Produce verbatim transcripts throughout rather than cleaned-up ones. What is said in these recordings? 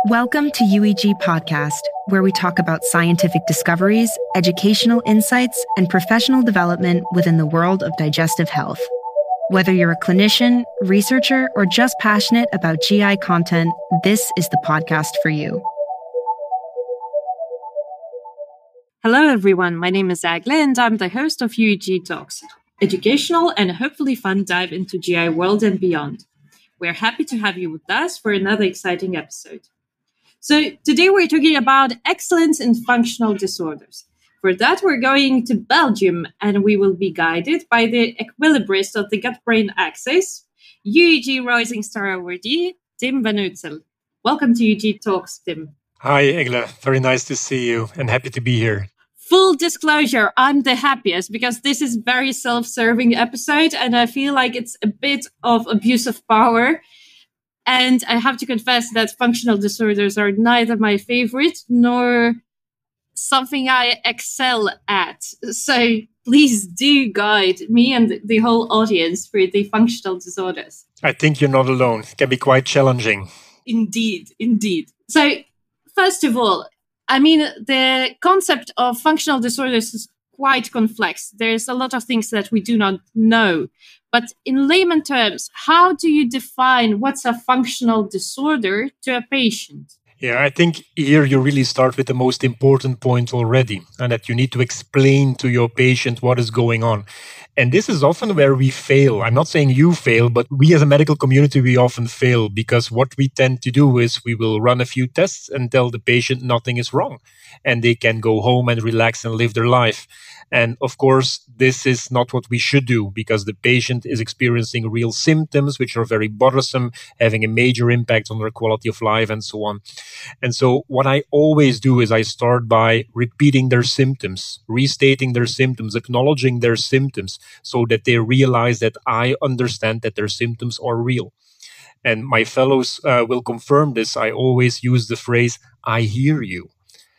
Welcome to U E G Podcast, where we talk about scientific discoveries, educational insights, and professional development within the world of digestive health. Whether you're a clinician, researcher, or just passionate about G I content, this is the podcast for you. Hello, everyone. My name is Agle, and I'm the host of U E G Talks, educational and hopefully fun dive into G I world and beyond. We're happy to have you with us for another exciting episode. So today we're talking about excellence in functional disorders. For that, we're going to Belgium, and we will be guided by the equilibrist of the gut-brain axis, U E G Rising Star awardee, Tim van Uytsel. Welcome to U E G Talks, Tim. Hi, Agle. Very nice to see you and happy to be here. Full disclosure, I'm the happiest because this is a very self-serving episode, and I feel like it's a bit of abuse of power. And I have to confess that functional disorders are neither my favorite nor something I excel at. So please do guide me and the whole audience through the functional disorders. I think you're not alone. It can be quite challenging. Indeed, indeed. So first of all, I mean, the concept of functional disorders is quite complex. There's a lot of things that we do not know. But in layman terms, how do you define what's a functional disorder to a patient? Yeah, I think here you really start with the most important point already, and that you need to explain to your patient what is going on. And this is often where we fail. I'm not saying you fail, but we as a medical community, we often fail because what we tend to do is we will run a few tests and tell the patient nothing is wrong and they can go home and relax and live their life. And of course, this is not what we should do because the patient is experiencing real symptoms, which are very bothersome, having a major impact on their quality of life and so on. And so what I always do is I start by repeating their symptoms, restating their symptoms, acknowledging their symptoms so that they realize that I understand that their symptoms are real. And my fellows uh, will confirm this. I always use the phrase, I hear you.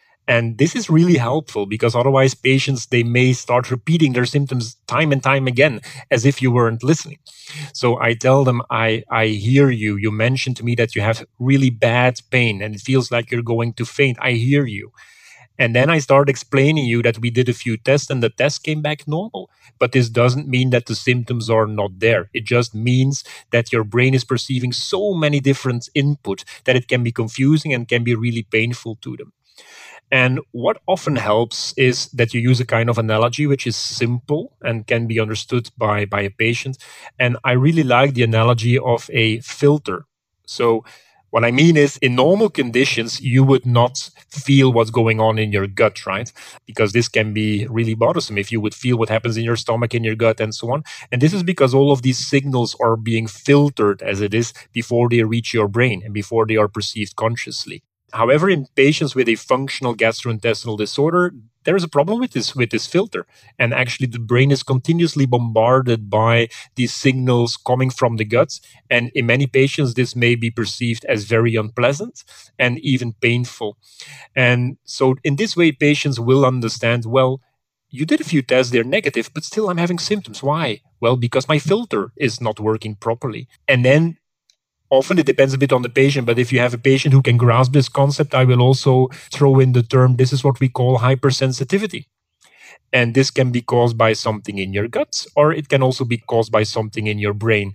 And this is really helpful because otherwise patients, they may start repeating their symptoms time and time again as if you weren't listening. So I tell them, I, I hear you. You mentioned to me that you have really bad pain and it feels like you're going to faint. I hear you. And then I start explaining you that we did a few tests and the test came back normal. But this doesn't mean that the symptoms are not there. It just means that your brain is perceiving so many different input that it can be confusing and can be really painful to them. And what often helps is that you use a kind of analogy which is simple and can be understood by, by a patient. And I really like the analogy of a filter. So what I mean is, in normal conditions, you would not feel what's going on in your gut, right? Because this can be really bothersome if you would feel what happens in your stomach, in your gut, and so on. And this is because all of these signals are being filtered as it is before they reach your brain and before they are perceived consciously. However, in patients with a functional gastrointestinal disorder, there is a problem with this with this filter. And actually, the brain is continuously bombarded by these signals coming from the gut. And in many patients, this may be perceived as very unpleasant and even painful. And so in this way, patients will understand, well, you did a few tests, they're negative, but still I'm having symptoms. Why? Well, because my filter is not working properly. And then often it depends a bit on the patient, but if you have a patient who can grasp this concept, I will also throw in the term, this is what we call hypersensitivity. And this can be caused by something in your gut, or it can also be caused by something in your brain.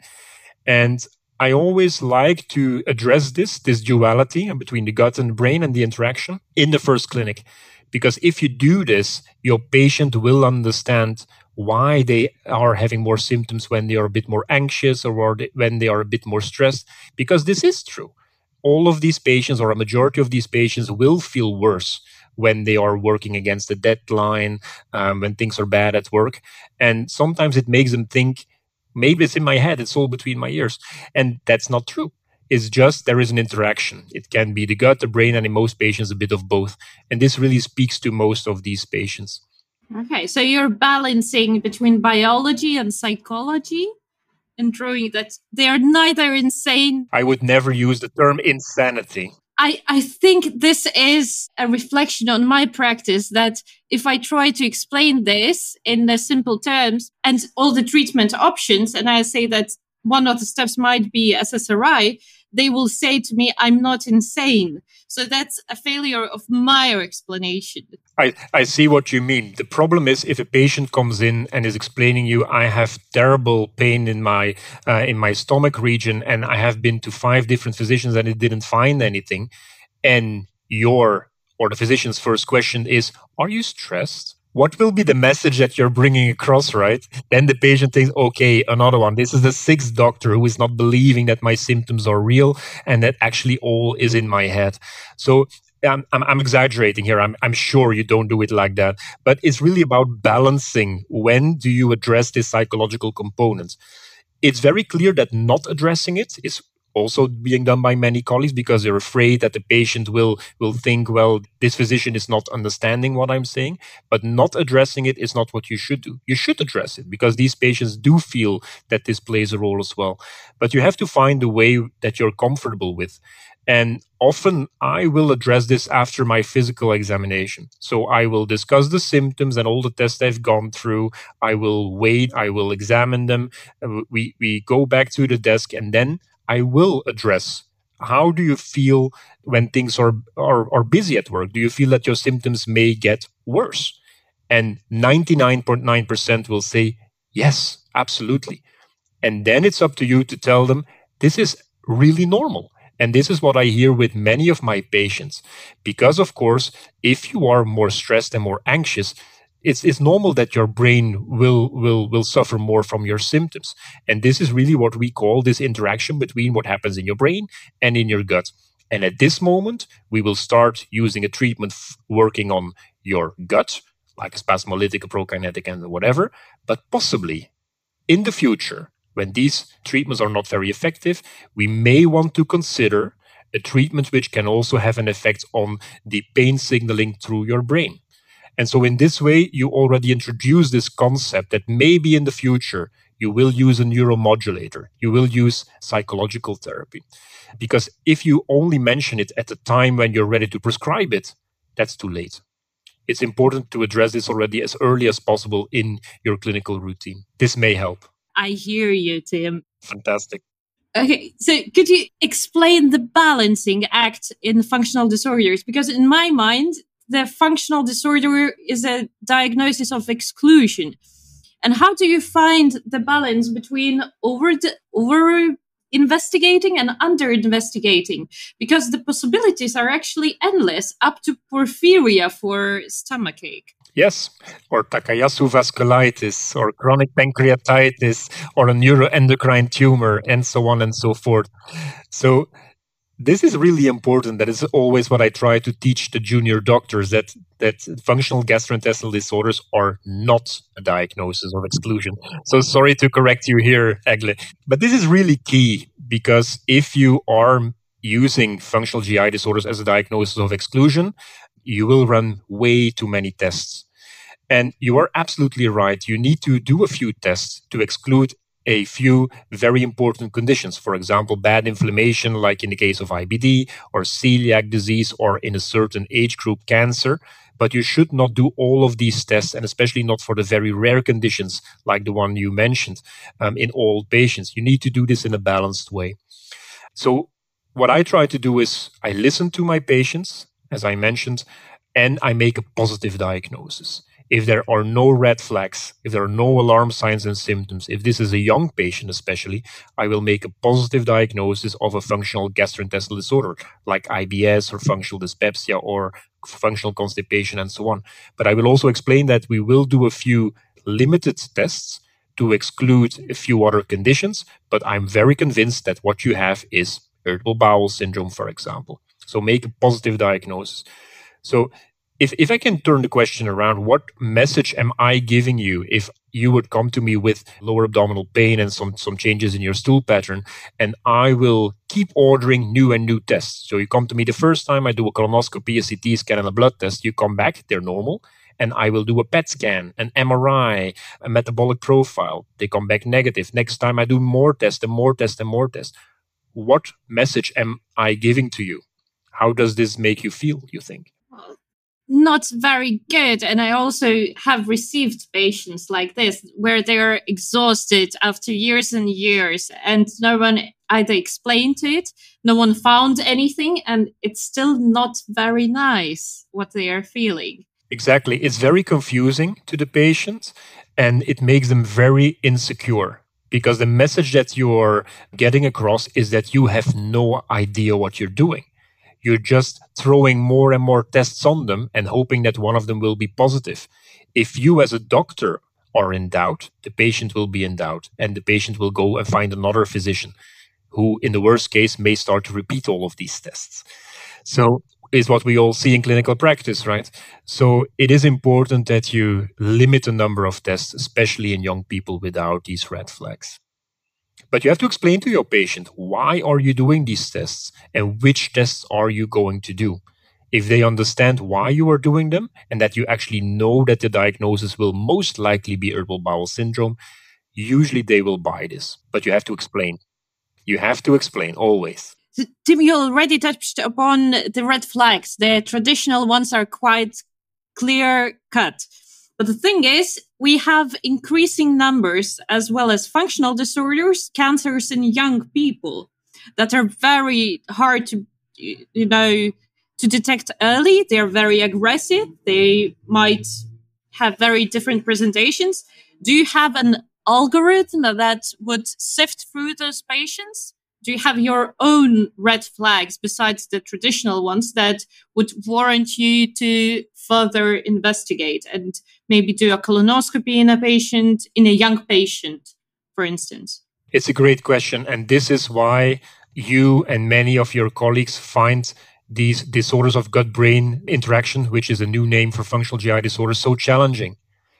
And I always like to address this, this duality between the gut and the brain and the interaction in the first clinic. Because if you do this, your patient will understand why they are having more symptoms when they are a bit more anxious or when they are a bit more stressed, because this is true. All of these patients, or a majority of these patients, will feel worse when they are working against a deadline, um, when things are bad at work. And sometimes it makes them think, maybe it's in my head, it's all between my ears. And that's not true. It's just there is an interaction. It can be the gut, the brain, and in most patients, a bit of both. And this really speaks to most of these patients. Okay, so you're balancing between biology and psychology and drawing that they are neither insane. I would never use the term insanity. I, I think this is a reflection on my practice that if I try to explain this in the simple terms and all the treatment options, and I say that one of the steps might be S S R I, they will say to me, I'm not insane. So that's a failure of my explanation. I, I see what you mean. The problem is if a patient comes in and is explaining you, I have terrible pain in my uh, in my stomach region, and I have been to five different physicians and it didn't find anything. And your or the physician's first question is, are you stressed? What will be the message that you're bringing across, right? Then the patient thinks, okay, another one. This is the sixth doctor who is not believing that my symptoms are real and that actually all is in my head. So I'm, I'm, I'm exaggerating here. I'm, I'm sure you don't do it like that. But it's really about balancing. When do you address this psychological component? It's very clear that not addressing it is also being done by many colleagues because they're afraid that the patient will will think, well, this physician is not understanding what I'm saying. But not addressing it is not what you should do. You should address it because these patients do feel that this plays a role as well. But you have to find a way that you're comfortable with. And often I will address this after my physical examination. So I will discuss the symptoms and all the tests I've gone through. I will wait, I will examine them. We, we go back to the desk, and then I will address, how do you feel when things are, are, are busy at work? Do you feel that your symptoms may get worse? And ninety-nine point nine percent will say, yes, absolutely. And then it's up to you to tell them, this is really normal. And this is what I hear with many of my patients. Because, of course, if you are more stressed and more anxious, it's it's normal that your brain will will will suffer more from your symptoms. And this is really what we call this interaction between what happens in your brain and in your gut. And at this moment, we will start using a treatment f- working on your gut, like a spasmolytic, a prokinetic, and whatever. But possibly in the future, when these treatments are not very effective, we may want to consider a treatment which can also have an effect on the pain signaling through your brain. And so in this way, you already introduce this concept that maybe in the future, you will use a neuromodulator, you will use psychological therapy. Because if you only mention it at the time when you're ready to prescribe it, that's too late. It's important to address this already as early as possible in your clinical routine. This may help. I hear you, Tim. Fantastic. Okay, so could you explain the balancing act in functional disorders? Because in my mind, the functional disorder is a diagnosis of exclusion. And how do you find the balance between over over investigating and under investigating? Because the possibilities are actually endless, up to porphyria for stomachache. Yes, or Takayasu vasculitis, or chronic pancreatitis, or a neuroendocrine tumor, and so on and so forth. So this is really important. That is always what I try to teach the junior doctors, that, that functional gastrointestinal disorders are not a diagnosis of exclusion. So sorry to correct you here, Egle. But this is really key, because if you are using functional G I disorders as a diagnosis of exclusion, you will run way too many tests. And you are absolutely right. You need to do a few tests to exclude a few very important conditions. For example, bad inflammation, like in the case of I B D, or celiac disease, or in a certain age group, cancer. But you should not do all of these tests, and especially not for the very rare conditions like the one you mentioned um, in all patients. You need to do this in a balanced way. So what I try to do is I listen to my patients, as I mentioned, and I make a positive diagnosis. If there are no red flags, if there are no alarm signs and symptoms, if this is a young patient especially, I will make a positive diagnosis of a functional gastrointestinal disorder, like I B S or functional dyspepsia or functional constipation and so on. But I will also explain that we will do a few limited tests to exclude a few other conditions, but I'm very convinced that what you have is irritable bowel syndrome, for example. So make a positive diagnosis. So if if I can turn the question around, what message am I giving you if you would come to me with lower abdominal pain and some, some changes in your stool pattern, and I will keep ordering new and new tests. So you come to me the first time, I do a colonoscopy, a C T scan, and a blood test. You come back, they're normal. And I will do a P E T scan, an M R I, a metabolic profile. They come back negative. Next time I do more tests and more tests and more tests. What message am I giving to you? How does this make you feel, you think? Not very good. And I also have received patients like this, where they are exhausted after years and years, and no one either explained it, no one found anything, and it's still not very nice what they are feeling. Exactly. It's very confusing to the patient, and it makes them very insecure, because the message that you're getting across is that you have no idea what you're doing. You're just throwing more and more tests on them and hoping that one of them will be positive. If you as a doctor are in doubt, the patient will be in doubt, and the patient will go and find another physician who, in the worst case, may start to repeat all of these tests. So is what we all see in clinical practice, right? So it is important that you limit the number of tests, especially in young people without these red flags. But you have to explain to your patient, why are you doing these tests and which tests are you going to do? If they understand why you are doing them and that you actually know that the diagnosis will most likely be irritable bowel syndrome, usually they will buy this. But you have to explain. You have to explain always. Tim, you already touched upon the red flags. The traditional ones are quite clear cut. But the thing is, we have increasing numbers as well as functional disorders, cancers in young people that are very hard to, you know, to detect early. They're very aggressive. They might have very different presentations. Do you have an algorithm that would sift through those patients? Do you have your own red flags besides the traditional ones that would warrant you to further investigate and maybe do a colonoscopy in a patient, in a young patient, for instance? It's a great question. And this is why you and many of your colleagues find these disorders of gut-brain interaction, which is a new name for functional G I disorders, so challenging.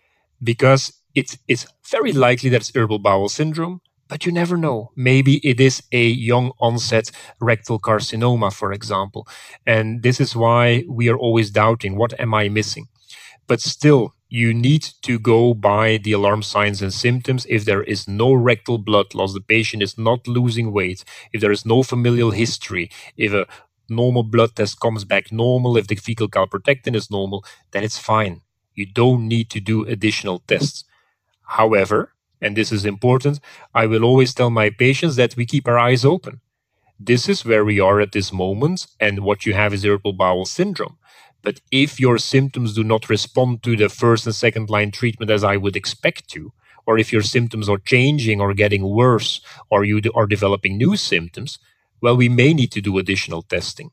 Because it's, it's very likely that it's irritable bowel syndrome, but you never know. Maybe it is a young onset rectal carcinoma, for example. And this is why we are always doubting, what am I missing? But still, you need to go by the alarm signs and symptoms. If there is no rectal blood loss, the patient is not losing weight, if there is no familial history, if a normal blood test comes back normal, if the fecal calprotectin is normal, then it's fine. You don't need to do additional tests. However, and this is important, I will always tell my patients that we keep our eyes open. This is where we are at this moment, and what you have is irritable bowel syndrome. But if your symptoms do not respond to the first and second line treatment as I would expect to, or if your symptoms are changing or getting worse, or you are developing new symptoms, well, we may need to do additional testing.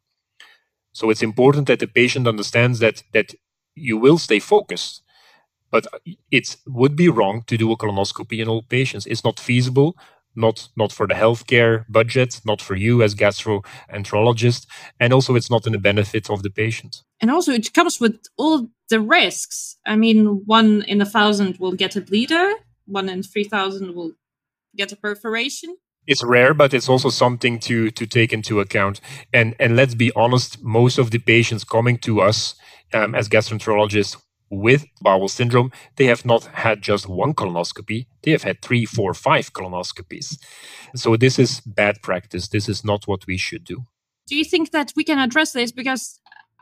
So it's important that the patient understands that, that you will stay focused. But it would be wrong to do a colonoscopy in all patients. It's not feasible, not, not for the healthcare budget, not for you as gastroenterologist, and also it's not in the benefit of the patient. And also it comes with all the risks. I mean, one in a thousand will get a bleeder, one in three thousand will get a perforation. It's rare, but it's also something to, to take into account. And, and let's be honest, most of the patients coming to us um, as gastroenterologists with bowel syndrome, they have not had just one colonoscopy. They have had three, four, five colonoscopies. So this is bad practice. This is not what we should do. Do you think that we can address this? Because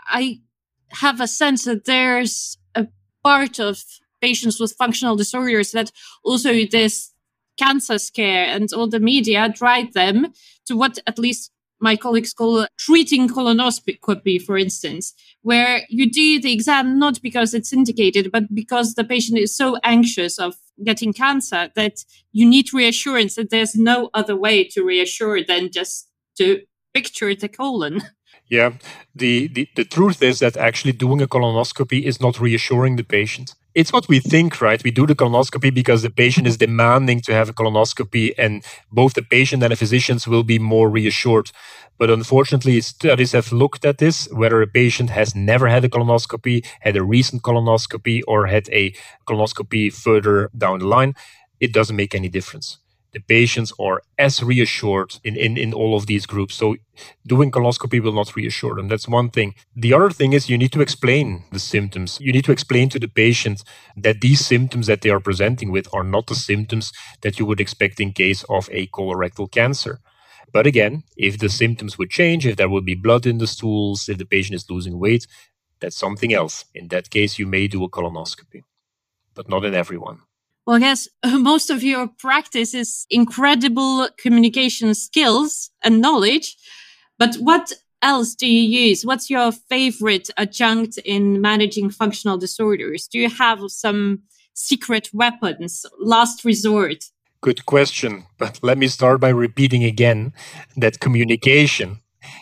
I have a sense that there's a part of patients with functional disorders that also this cancer scare and all the media drive them to what at least my colleagues call treating colonoscopy, for instance, where you do the exam not because it's indicated, but because the patient is so anxious of getting cancer that you need reassurance that there's no other way to reassure than just to picture the colon. Yeah, the, the, the truth is that actually doing a colonoscopy is not reassuring the patient. It's what we think, right? We do the colonoscopy because the patient is demanding to have a colonoscopy, and both the patient and the physicians will be more reassured. But unfortunately, studies have looked at this, whether a patient has never had a colonoscopy, had a recent colonoscopy, or had a colonoscopy further down the line. It doesn't make any difference. The patients are as reassured in, in, in all of these groups. So doing colonoscopy will not reassure them. That's one thing. The other thing is you need to explain the symptoms. You need to explain to the patient that these symptoms that they are presenting with are not the symptoms that you would expect in case of a colorectal cancer. But again, if the symptoms would change, if there would be blood in the stools, if the patient is losing weight, that's something else. In that case, you may do a colonoscopy, but not in everyone. Well, I guess uh, most of your practice is incredible communication skills and knowledge. But what else do you use? What's your favorite adjunct in managing functional disorders? Do you have some secret weapons, last resort? Good question. But let me start by repeating again that communication,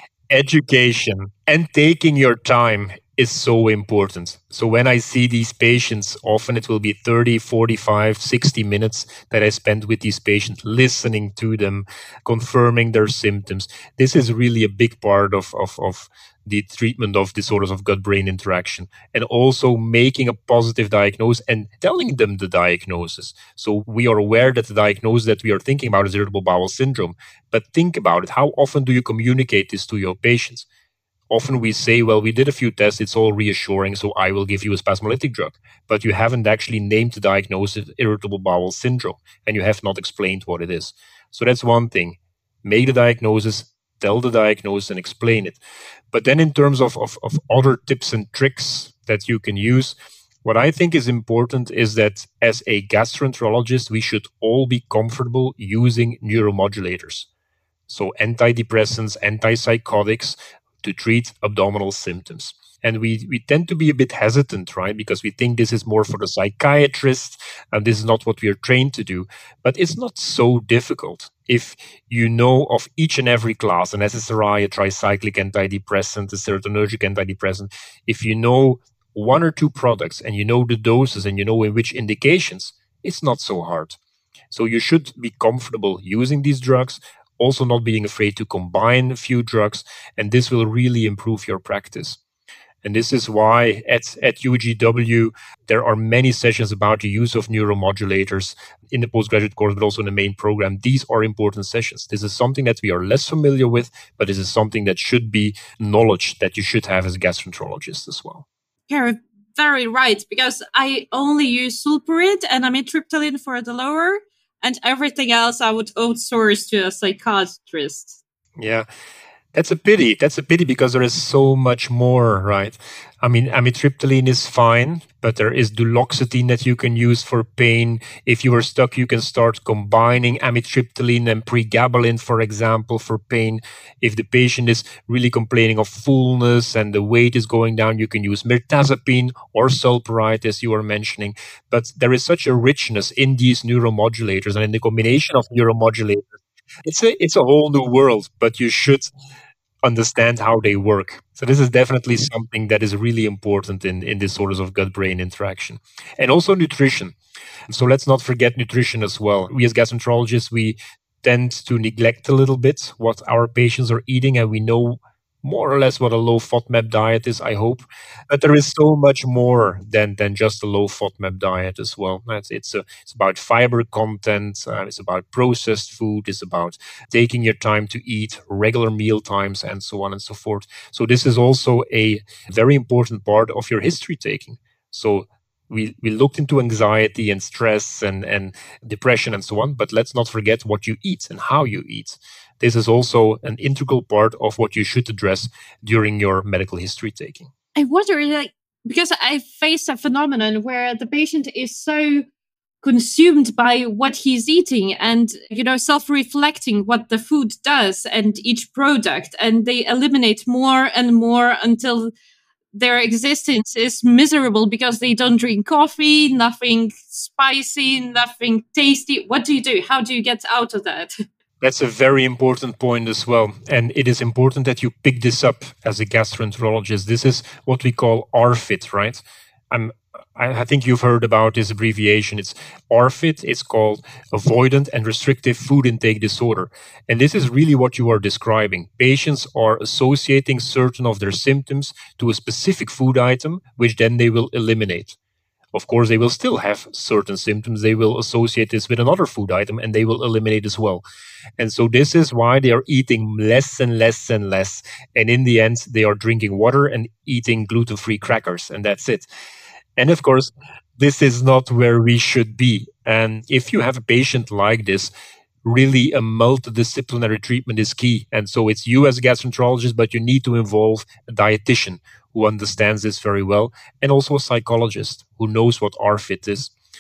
education, and taking your time is so important. So when I see these patients, often it will be thirty, forty-five, sixty minutes that I spend with these patients, listening to them, confirming their symptoms. This is really a big part of, of, of the treatment of disorders of gut-brain interaction, and also making a positive diagnosis and telling them the diagnosis. So we are aware that the diagnosis that we are thinking about is irritable bowel syndrome, but think about it. How often do you communicate this to your patients? Often we say, well, we did a few tests, it's all reassuring, so I will give you a spasmolytic drug. But you haven't actually named the diagnosis irritable bowel syndrome, and you have not explained what it is. So that's one thing. Make the diagnosis, tell the diagnosis, and explain it. But then in terms of, of, of other tips and tricks that you can use, what I think is important is that as a gastroenterologist, we should all be comfortable using neuromodulators. So antidepressants, antipsychotics, to treat abdominal symptoms. And we, we tend to be a bit hesitant, right? Because we think this is more for the psychiatrist and this is not what we are trained to do. But it's not so difficult. If you know of each and every class, an S S R I, a tricyclic antidepressant, a serotonergic antidepressant, if you know one or two products and you know the doses and you know in which indications, it's not so hard. So you should be comfortable using these drugs, also not being afraid to combine a few drugs, and this will really improve your practice. And this is why at, at U G W, there are many sessions about the use of neuromodulators in the postgraduate course, but also in the main program. These are important sessions. This is something that we are less familiar with, but this is something that should be knowledge that you should have as a gastroenterologist as well. You're very right, because I only use sulpirid and amitriptyline for the lower, and everything else I would outsource to a psychiatrist. Yeah, that's a pity. That's a pity because there is so much more, right? I mean, amitriptyline is fine, but there is duloxetine that you can use for pain. If you are stuck, you can start combining amitriptyline and pregabalin, for example, for pain. If the patient is really complaining of fullness and the weight is going down, you can use mirtazapine or sulpiride, as you were mentioning. But there is such a richness in these neuromodulators and in the combination of neuromodulators. It's a, it's a whole new world, but you should understand how they work. So this is definitely something that is really important in, in disorders of gut-brain interaction. And also nutrition. So let's not forget nutrition as well. We as gastroenterologists, we tend to neglect a little bit what our patients are eating, and we know more or less what a low FODMAP diet is, I hope. But there is so much more than, than just a low FODMAP diet as well. It's, it's, a, it's about fiber content, uh, it's about processed food, it's about taking your time to eat, regular meal times, and so on and so forth. So this is also a very important part of your history taking. So we, we looked into anxiety and stress and, and depression and so on, but let's not forget what you eat and how you eat. This is also an integral part of what you should address during your medical history taking. I wonder, like, because I faced a phenomenon where the patient is so consumed by what he's eating and, you know, self-reflecting what the food does and each product, and they eliminate more and more until their existence is miserable because they don't drink coffee, nothing spicy, nothing tasty. What do you do? How do you get out of that? That's a very important point as well. And it is important that you pick this up as a gastroenterologist. This is what we call R F I D, right? I'm, I think you've heard about this abbreviation. It's R F I D. It's called Avoidant and Restrictive Food Intake Disorder. And this is really what you are describing. Patients are associating certain of their symptoms to a specific food item, which then they will eliminate. Of course, they will still have certain symptoms. They will associate this with another food item and they will eliminate as well. And so this is why they are eating less and less and less. And in the end, they are drinking water and eating gluten-free crackers, and that's it. And of course, this is not where we should be. And if you have a patient like this, really a multidisciplinary treatment is key. And so it's you as a gastroenterologist, but you need to involve a dietitian who understands this very well, and also a psychologist who knows what R F I D is.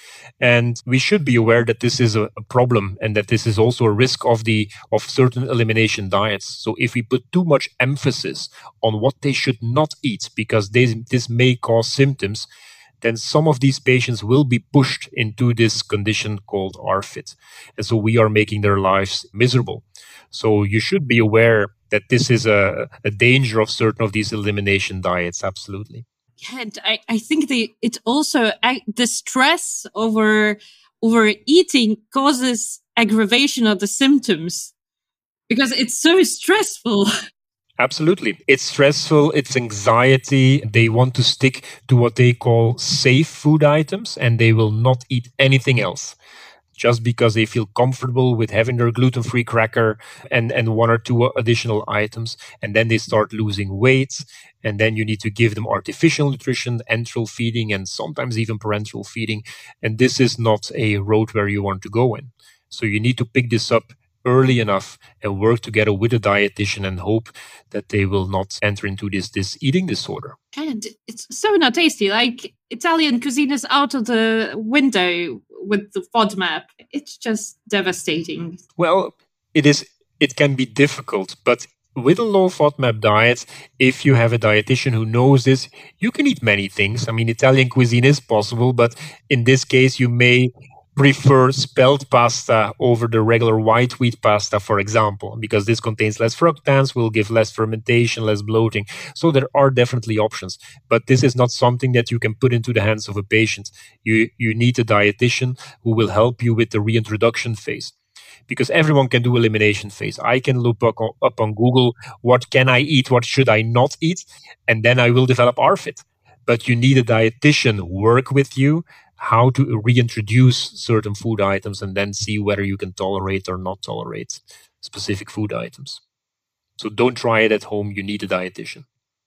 And we should be aware that this is a, a problem and that this is also a risk of the of certain elimination diets. So if we put too much emphasis on what they should not eat because they, this may cause symptoms, then some of these patients will be pushed into this condition called R F I D. And so we are making their lives miserable. So you should be aware that this is a, a danger of certain of these elimination diets, absolutely. Yeah, and I, I think the it also I, the stress over over eating causes aggravation of the symptoms because it's so stressful. Absolutely. It's stressful, it's anxiety. They want to stick to what they call safe food items and they will not eat anything else just because they feel comfortable with having their gluten-free cracker and, and one or two additional items. And then they start losing weight. And then you need to give them artificial nutrition, enteral feeding, and sometimes even parenteral feeding. And this is not a road where you want to go in. So you need to pick this up early enough and work together with a dietitian and hope that they will not enter into this, this eating disorder. And it's so not tasty. Like Italian cuisine is out of the window with the FODMAP. It's just devastating. Well, it is. It can be difficult, but with a low FODMAP diet, if you have a dietitian who knows this, you can eat many things. I mean, Italian cuisine is possible, but in this case, you may prefer spelt pasta over the regular white wheat pasta, for example, because this contains less fructans, will give less fermentation, less bloating. So there are definitely options, but this is not something that you can put into the hands of a patient. You, you need a dietitian who will help you with the reintroduction phase. Because everyone can do elimination phase. I can look up on, up on Google, what can I eat, what should I not eat, and then I will develop R F I D. But you need a dietitian work with you how to reintroduce certain food items and then see whether you can tolerate or not tolerate specific food items. So don't try it at home. You need a dietitian.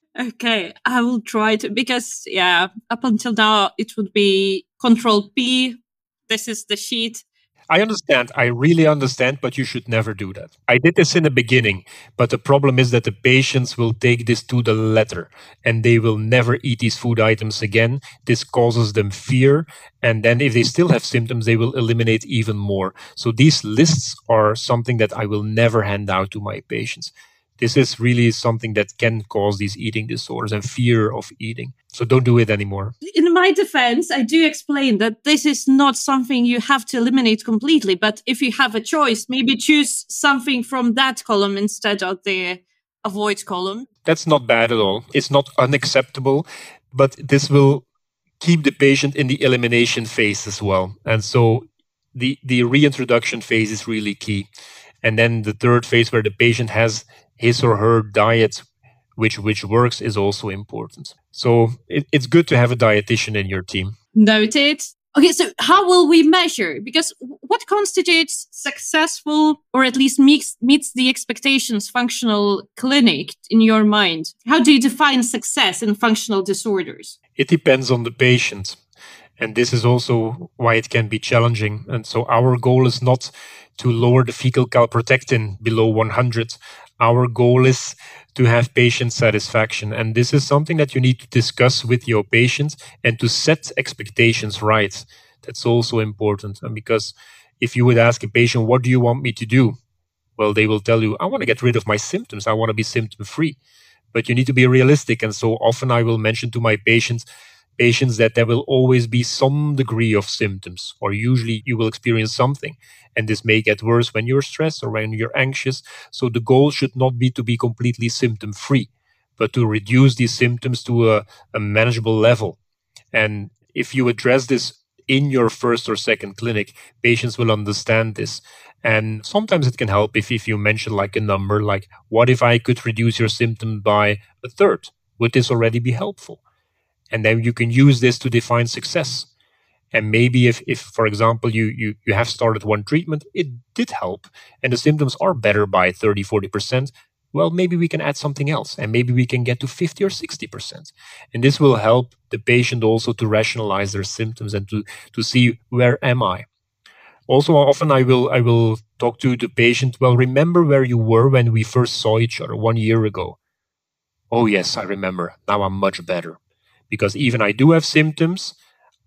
Okay, I will try to, because yeah, up until now it would be Control P. This is the sheet. I understand. I really understand, but you should never do that. I did this in the beginning, but the problem is that the patients will take this to the letter and they will never eat these food items again. This causes them fear. And then if they still have symptoms, they will eliminate even more. So these lists are something that I will never hand out to my patients. This is really something that can cause these eating disorders and fear of eating. So don't do it anymore. In my defense, I do explain that this is not something you have to eliminate completely. But if you have a choice, maybe choose something from that column instead of the avoid column. That's not bad at all. It's not unacceptable, but this will keep the patient in the elimination phase as well. And so the, the reintroduction phase is really key. And then the third phase where the patient has his or her diet, which which works, is also important. So it, it's good to have a dietitian in your team. Noted. Okay, so how will we measure? Because what constitutes successful, or at least meets, meets the expectations, functional clinic in your mind? How do you define success in functional disorders? It depends on the patient. And this is also why it can be challenging. And so our goal is not to lower the fecal calprotectin below one hundred. Our goal is to have patient satisfaction. And this is something that you need to discuss with your patient and to set expectations right. That's also important. And because if you would ask a patient, what do you want me to do? Well, they will tell you, I want to get rid of my symptoms. I want to be symptom-free. But you need to be realistic. And so often I will mention to my patients, patients that there will always be some degree of symptoms, or usually you will experience something. And this may get worse when you're stressed or when you're anxious. So the goal should not be to be completely symptom-free, but to reduce these symptoms to a, a manageable level. And if you address this in your first or second clinic, patients will understand this. And sometimes it can help if, if you mention like a number, like, what if I could reduce your symptom by a third? Would this already be helpful? And then you can use this to define success. And maybe if, if for example, you, you, you have started one treatment, it did help, and the symptoms are better by thirty, forty percent, well, maybe we can add something else, and maybe we can get to fifty or sixty percent. And this will help the patient also to rationalize their symptoms and to, to see, where am I? Also, often I will I will talk to the patient, well, remember where you were when we first saw each other one year ago? Oh, yes, I remember. Now I'm much better. Because even I do have symptoms,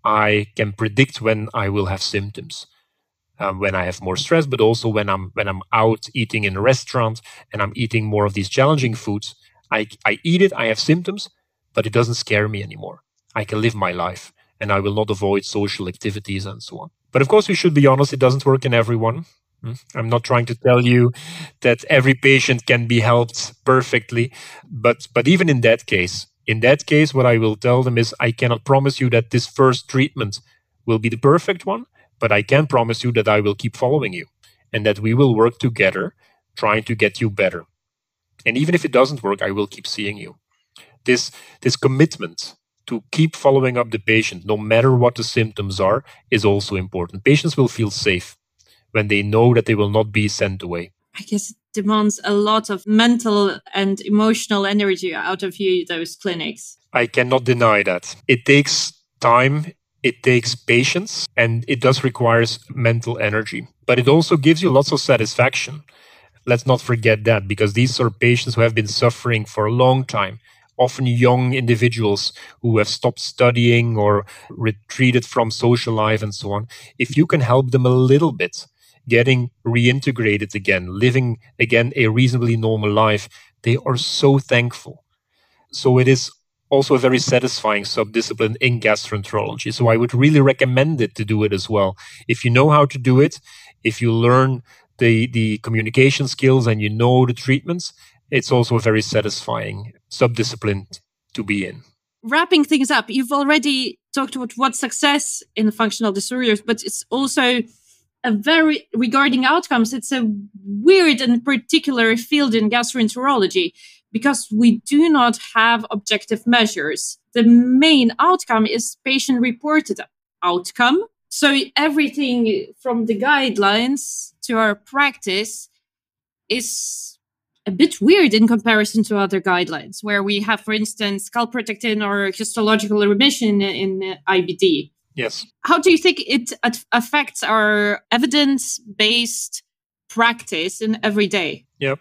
I can predict when I will have symptoms. Um, when I have more stress, but also when I'm when I'm out eating in a restaurant and I'm eating more of these challenging foods, I I eat it, I have symptoms, but it doesn't scare me anymore. I can live my life and I will not avoid social activities and so on. But of course, we should be honest, it doesn't work in everyone. I'm not trying to tell you that every patient can be helped perfectly, but but even in that case, in that case, what I will tell them is I cannot promise you that this first treatment will be the perfect one, but I can promise you that I will keep following you and that we will work together trying to get you better. And even if it doesn't work, I will keep seeing you. This, this commitment to keep following up the patient, no matter what the symptoms are, is also important. Patients will feel safe when they know that they will not be sent away. I guess it demands a lot of mental and emotional energy out of you, those clinics. I cannot deny that. It takes time, it takes patience, and it does require mental energy. But it also gives you lots of satisfaction. Let's not forget that, because these are patients who have been suffering for a long time, often young individuals who have stopped studying or retreated from social life and so on. If you can help them a little bit, getting reintegrated again, living again a reasonably normal life, they are so thankful. So it is also a very satisfying subdiscipline in gastroenterology. So I would really recommend it to do it as well. If you know how to do it, if you learn the, the communication skills and you know the treatments, it's also a very satisfying subdiscipline to be in. Wrapping things up, you've already talked about what success in functional disorders, but it's also a very, regarding outcomes, it's a weird and particular field in gastroenterology because we do not have objective measures. The main outcome is patient-reported outcome. So everything from the guidelines to our practice is a bit weird in comparison to other guidelines, where we have, for instance, calprotectin or histological remission in I B D. Yes. How do you think it affects our evidence-based practice in every day? Yeah.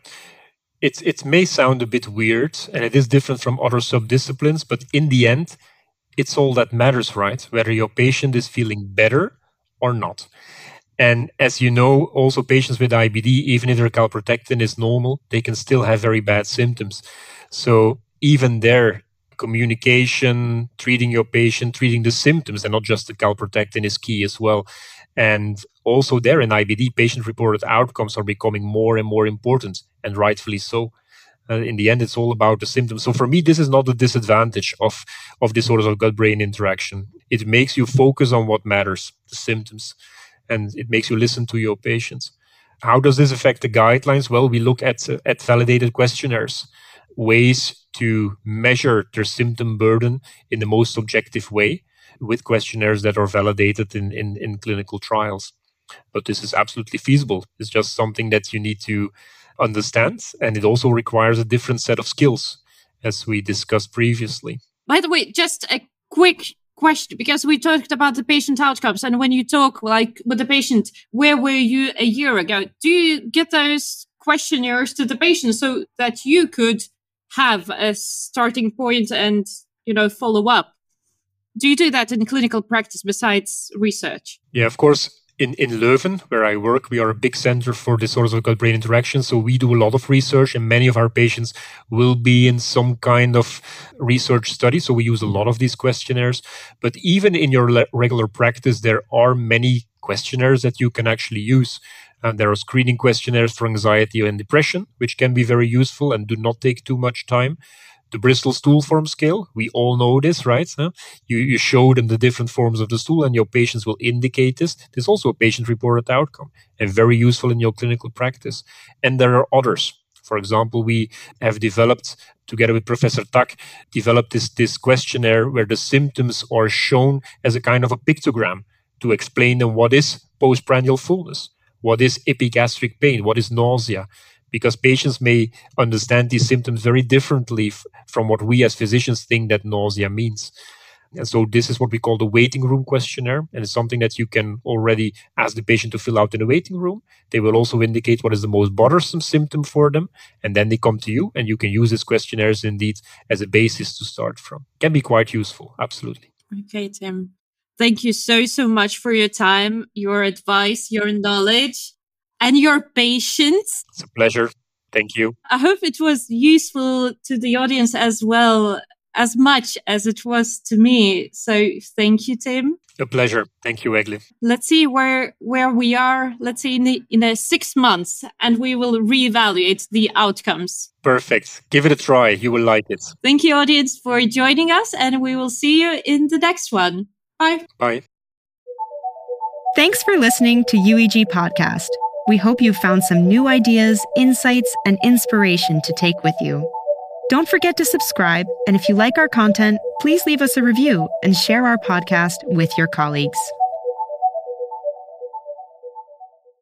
It, it may sound a bit weird, and it is different from other subdisciplines, but in the end, it's all that matters, right? Whether your patient is feeling better or not. And as you know, also patients with I B D, even if their calprotectin is normal, they can still have very bad symptoms. So even there, communication, treating your patient, treating the symptoms, and not just the calprotectin is key as well. And also there in I B D, patient-reported outcomes are becoming more and more important, and rightfully so. Uh, in the end, it's all about the symptoms. So for me, this is not a disadvantage of, of disorders of gut-brain interaction. It makes you focus on what matters, the symptoms, and it makes you listen to your patients. How does this affect the guidelines? Well, we look at, uh, at validated questionnaires, ways to measure their symptom burden in the most objective way with questionnaires that are validated in, in, in clinical trials. But this is absolutely feasible. It's just something that you need to understand, and it also requires a different set of skills, as we discussed previously. By the way, just a quick question, because we talked about the patient outcomes, and when you talk like with the patient, where were you a year ago? Do you get those questionnaires to the patient so that you could have a starting point and, you know, follow up? Do you do that in clinical practice besides research? Yeah, of course. In, in Leuven, where I work, we are a big center for disorders of gut-brain interaction. So we do a lot of research, and many of our patients will be in some kind of research study. So we use a lot of these questionnaires. But even in your le- regular practice, there are many questionnaires that you can actually use. And there are screening questionnaires for anxiety and depression, which can be very useful and do not take too much time. The Bristol Stool Form Scale, we all know this, right? Huh? You, you show them the different forms of the stool and your patients will indicate this. This is also a patient-reported outcome and very useful in your clinical practice. And there are others. For example, we have developed, together with Professor Tak, developed this, this questionnaire where the symptoms are shown as a kind of a pictogram to explain them what is postprandial fullness, what is epigastric pain, what is nausea, because patients may understand these symptoms very differently f- from what we as physicians think that nausea means. And so this is what we call the waiting room questionnaire, and it's something that you can already ask the patient to fill out in the waiting room. They will also indicate what is the most bothersome symptom for them, and then they come to you, and you can use these questionnaires indeed as a basis to start from. Can be quite useful, absolutely. Okay, Tim. Thank you so, so much for your time, your advice, your knowledge, and your patience. It's a pleasure. Thank you. I hope it was useful to the audience as well, as much as it was to me. So thank you, Tim. A pleasure. Thank you, Egle. Let's see where where we are, let's say in the, in the six months, and we will reevaluate the outcomes. Perfect. Give it a try. You will like it. Thank you, audience, for joining us, and we will see you in the next one. Bye. Bye. Thanks for listening to U E G Podcast. We hope you found some new ideas, insights, and inspiration to take with you. Don't forget to subscribe, and if you like our content, please leave us a review and share our podcast with your colleagues.